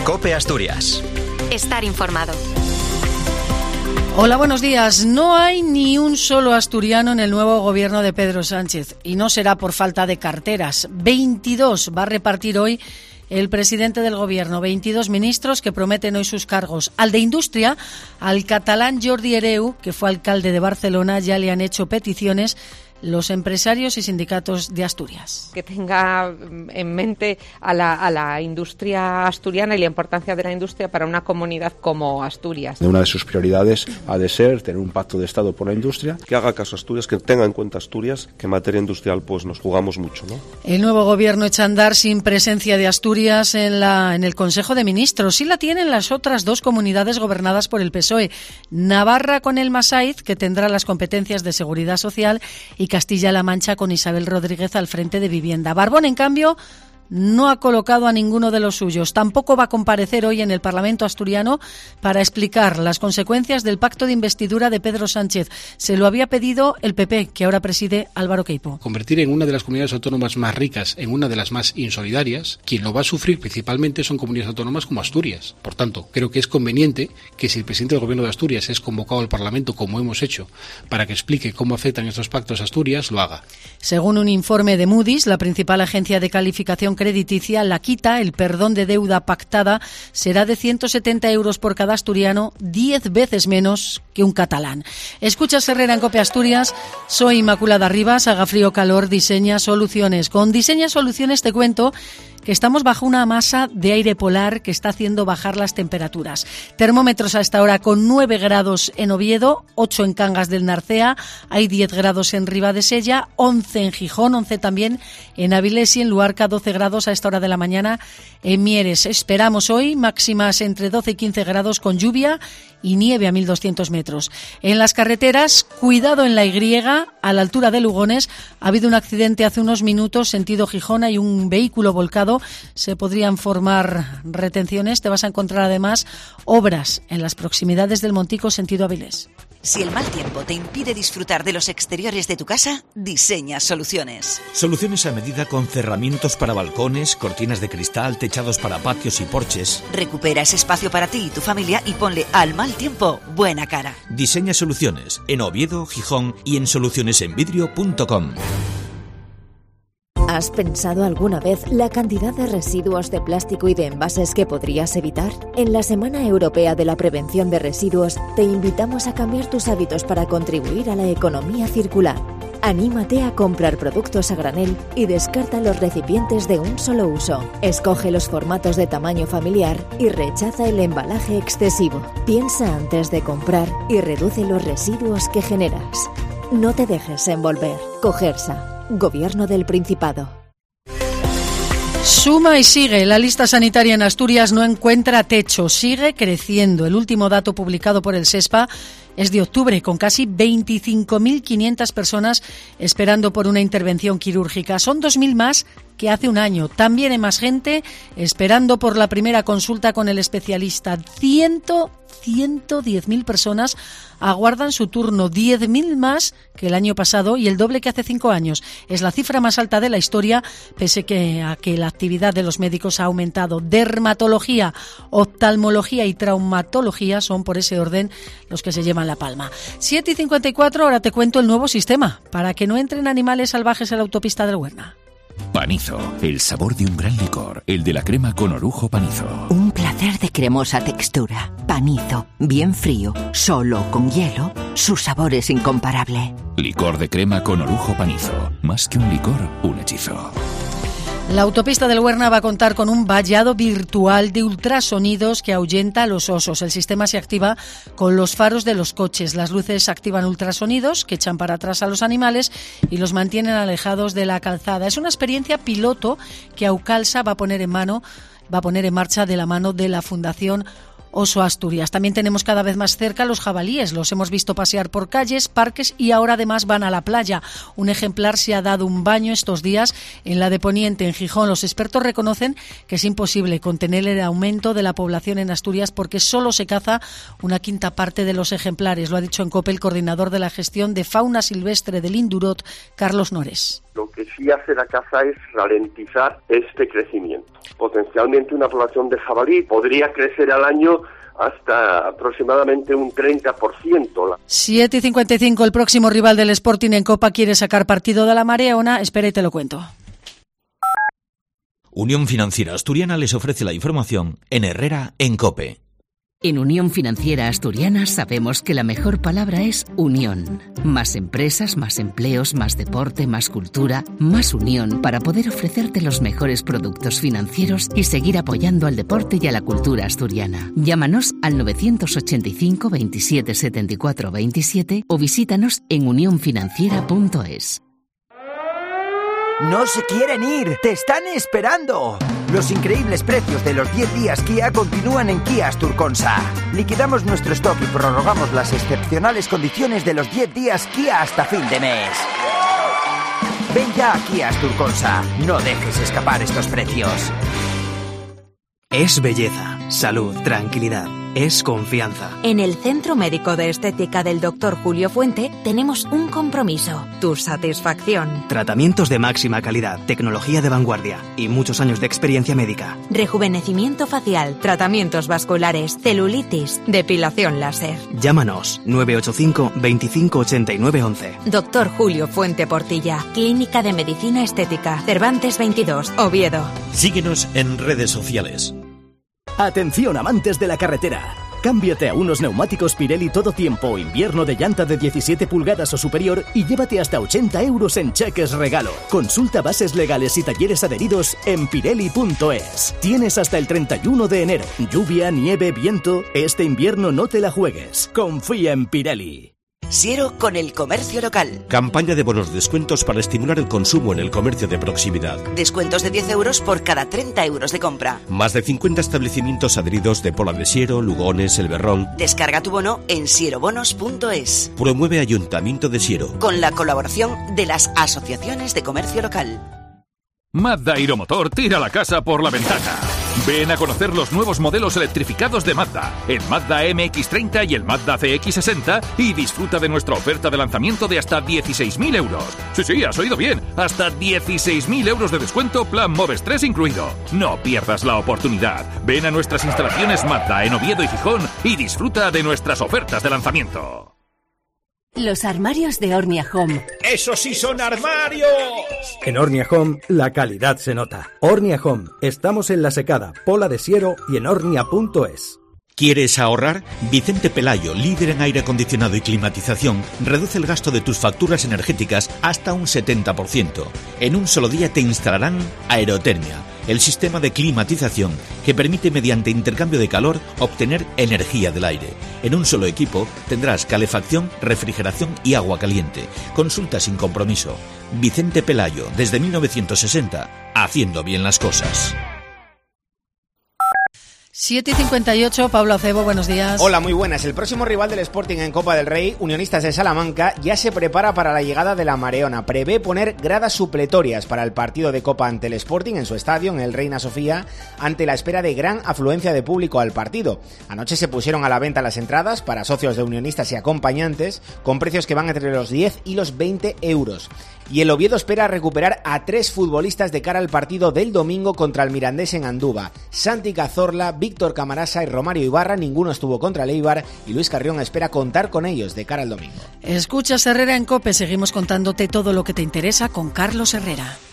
COPE Asturias. Estar informado. Hola, buenos días. No hay ni un solo asturiano en el nuevo gobierno de Pedro Sánchez y no será por falta de carteras. 22 va a repartir hoy el presidente del gobierno, 22 ministros que prometen hoy sus cargos. Al de Industria, al catalán Jordi Hereu, que fue alcalde de Barcelona, ya le han hecho peticiones los empresarios y sindicatos de Asturias. Que tenga en mente a la industria asturiana y la importancia de la industria para una comunidad como Asturias. Una de sus prioridades ha de ser tener un pacto de Estado por la industria. Que haga caso a Asturias, que tenga en cuenta Asturias, que en materia industrial pues nos jugamos mucho, ¿no? El nuevo gobierno echa a andar sin presencia de Asturias en el Consejo de Ministros. Sí la tienen las otras dos comunidades gobernadas por el PSOE. Navarra con el Masaiz, que tendrá las competencias de seguridad social, y Castilla-La Mancha con Isabel Rodríguez al frente de Vivienda. Barbón, en cambio, no ha colocado a ninguno de los suyos. Tampoco va a comparecer hoy en el Parlamento asturiano para explicar las consecuencias del pacto de investidura de Pedro Sánchez. Se lo había pedido el PP, que ahora preside Álvaro Queipo. Convertir en una de las comunidades autónomas más ricas en una de las más insolidarias, quien lo va a sufrir principalmente son comunidades autónomas como Asturias. Por tanto, creo que es conveniente que si el presidente del Gobierno de Asturias es convocado al Parlamento, como hemos hecho, para que explique cómo afectan estos pactos a Asturias, lo haga. Según un informe de Moody's, la principal agencia de calificación crediticia, la quita, el perdón de deuda pactada será de 170 euros por cada asturiano, 10 veces menos que un catalán. Escuchas Herrera en COPE Asturias, soy Inmaculada Rivas, haga frío o calor, Diseña Soluciones. Con Diseña Soluciones te cuento que estamos bajo una masa de aire polar que está haciendo bajar las temperaturas. Termómetros a esta hora con 9 grados en Oviedo, 8 en Cangas del Narcea, hay 10 grados en Ribadesella, 11 en Gijón, 11 también en Avilés y en Luarca, 12 grados a esta hora de la mañana en Mieres. Esperamos hoy máximas entre 12 y 15 grados con lluvia y nieve a 1.200 metros. En las carreteras, cuidado en la Y, a la altura de Lugones. Ha habido un accidente hace unos minutos, sentido Gijón, hay un vehículo volcado. Se podrían formar retenciones. Te vas a encontrar además obras en las proximidades del Montico, sentido Avilés. Si el mal tiempo te impide disfrutar de los exteriores de tu casa, Diseña Soluciones. Soluciones a medida con cerramientos para balcones, cortinas de cristal, techados para patios y porches. Recupera ese espacio para ti y tu familia y ponle al mal tiempo buena cara. Diseña Soluciones en Oviedo, Gijón y en solucionesenvidrio.com. ¿Has pensado alguna vez la cantidad de residuos de plástico y de envases que podrías evitar? En la Semana Europea de la Prevención de Residuos te invitamos a cambiar tus hábitos para contribuir a la economía circular. Anímate a comprar productos a granel y descarta los recipientes de un solo uso. Escoge los formatos de tamaño familiar y rechaza el embalaje excesivo. Piensa antes de comprar y reduce los residuos que generas. No te dejes envolver. Cogersa. Gobierno del Principado. Suma y sigue. La lista sanitaria en Asturias no encuentra techo. Sigue creciendo. El último dato publicado por el SESPA es de octubre, con casi 25.500 personas esperando por una intervención quirúrgica. Son 2.000 más que hace un año. También hay más gente esperando por la primera consulta con el especialista. 110.000 personas aguardan su turno, 10.000 más que el año pasado y el doble que hace 5 años. Es la cifra más alta de la historia, pese a que la actividad de los médicos ha aumentado. Dermatología, oftalmología y traumatología son, por ese orden, los que se llevan la palma. 7:54, ahora te cuento el nuevo sistema para que no entren animales salvajes en la autopista del Huerna. Panizo, el sabor de un gran licor, el de la crema con orujo Panizo. Un placer de cremosa textura. Panizo, bien frío, solo con hielo, su sabor es incomparable. Licor de crema con orujo Panizo. Más que un licor, un hechizo. La autopista del Huerna va a contar con un vallado virtual de ultrasonidos que ahuyenta a los osos. El sistema se activa con los faros de los coches. Las luces activan ultrasonidos que echan para atrás a los animales y los mantienen alejados de la calzada. Es una experiencia piloto que Aucalsa va a poner en marcha de la mano de la Fundación Oso Asturias. También tenemos cada vez más cerca los jabalíes. Los hemos visto pasear por calles, parques y ahora además van a la playa. Un ejemplar se ha dado un baño estos días en la de Poniente, en Gijón. Los expertos reconocen que es imposible contener el aumento de la población en Asturias porque solo se caza una quinta parte de los ejemplares. Lo ha dicho en COPE el coordinador de la gestión de fauna silvestre del Indurot, Carlos Nores. Lo que sí hace la caza es ralentizar este crecimiento. Potencialmente una población de jabalí podría crecer al año hasta aproximadamente un 30%. 7:55, el próximo rival del Sporting en Copa quiere sacar partido de la Mareona. Espera y te lo cuento. Unión Financiera Asturiana les ofrece la información en Herrera en COPE. En Unión Financiera Asturiana sabemos que la mejor palabra es unión. Más empresas, más empleos, más deporte, más cultura, más unión para poder ofrecerte los mejores productos financieros y seguir apoyando al deporte y a la cultura asturiana. Llámanos al 985 27 74 27 o visítanos en unionfinanciera.es. No se quieren ir, te están esperando. Los increíbles precios de los 10 días Kia continúan en Kia Asturconsa. Liquidamos nuestro stock y prorrogamos las excepcionales condiciones de los 10 días Kia hasta fin de mes. Ven ya a Kia Asturconsa, no dejes escapar estos precios. Es belleza, salud, tranquilidad. Es confianza. En el Centro Médico de Estética del Dr. Julio Fuente tenemos un compromiso: tu satisfacción. Tratamientos de máxima calidad, tecnología de vanguardia y muchos años de experiencia médica. Rejuvenecimiento facial, tratamientos vasculares, celulitis, depilación láser. Llámanos 985 25 89 11. Dr. Julio Fuente Portilla, Clínica de Medicina Estética, Cervantes 22, Oviedo. Síguenos en redes sociales. Atención amantes de la carretera. Cámbiate a unos neumáticos Pirelli todo tiempo, invierno de llanta de 17 pulgadas o superior y llévate hasta 80 euros en cheques regalo. Consulta bases legales y talleres adheridos en pirelli.es. Tienes hasta el 31 de enero. Lluvia, nieve, viento. Este invierno no te la juegues. Confía en Pirelli. Siero con el comercio local. Campaña de bonos descuentos para estimular el consumo en el comercio de proximidad. Descuentos de 10 euros por cada 30 euros de compra. Más de 50 establecimientos adheridos de Pola de Siero, Lugones, El Berrón. Descarga tu bono en sierobonos.es. Promueve Ayuntamiento de Siero. Con la colaboración de las asociaciones de comercio local. Mazda Aeromotor tira la casa por la ventana. Ven a conocer los nuevos modelos electrificados de Mazda, el Mazda MX-30 y el Mazda CX-60, y disfruta de nuestra oferta de lanzamiento de hasta 16.000 euros. Sí, has oído bien, hasta 16.000 euros de descuento, plan Moves 3 incluido. No pierdas la oportunidad. Ven a nuestras instalaciones Mazda en Oviedo y Gijón y disfruta de nuestras ofertas de lanzamiento. Los armarios de Ornia Home. ¡Esos sí son armarios! En Ornia Home, la calidad se nota. Ornia Home, estamos en La Secada, Pola de Siero y en ornia.es. ¿Quieres ahorrar? Vicente Pelayo, líder en aire acondicionado y climatización, reduce el gasto de tus facturas energéticas hasta un 70%. En un solo día te instalarán Aerotermia, el sistema de climatización que permite mediante intercambio de calor obtener energía del aire. En un solo equipo tendrás calefacción, refrigeración y agua caliente. Consulta sin compromiso. Vicente Pelayo, desde 1960, haciendo bien las cosas. 7:58, Pablo Acebo, buenos días. Hola, muy buenas. El próximo rival del Sporting en Copa del Rey, Unionistas de Salamanca, ya se prepara para la llegada de la Mareona. Prevé poner gradas supletorias para el partido de Copa ante el Sporting en su estadio, en el Reina Sofía, ante la espera de gran afluencia de público al partido. Anoche se pusieron a la venta las entradas para socios de Unionistas y acompañantes, con precios que van entre los 10 y los 20 euros. Y el Oviedo espera recuperar a 3 futbolistas de cara al partido del domingo contra el Mirandés en Andúba. Santi Cazorla, Víctor Camarasa y Romario Ibarra, ninguno estuvo contra el Eibar, y Luis Carrión espera contar con ellos de cara al domingo. Escuchas Herrera en COPE, seguimos contándote todo lo que te interesa con Carlos Herrera.